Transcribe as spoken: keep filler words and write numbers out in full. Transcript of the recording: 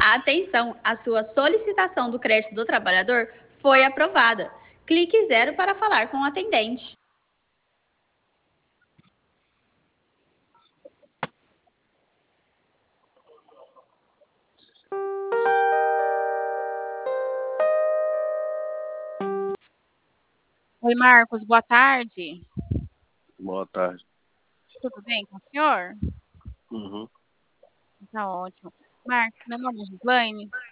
Atenção, a sua solicitação do crédito do trabalhador foi aprovada. Clique zero para falar com o atendente. Oi, Marcos, boa tarde. Boa tarde. Tudo bem com o senhor? Uhum. Tá ótimo. Marcos, meu nome é Gislaine.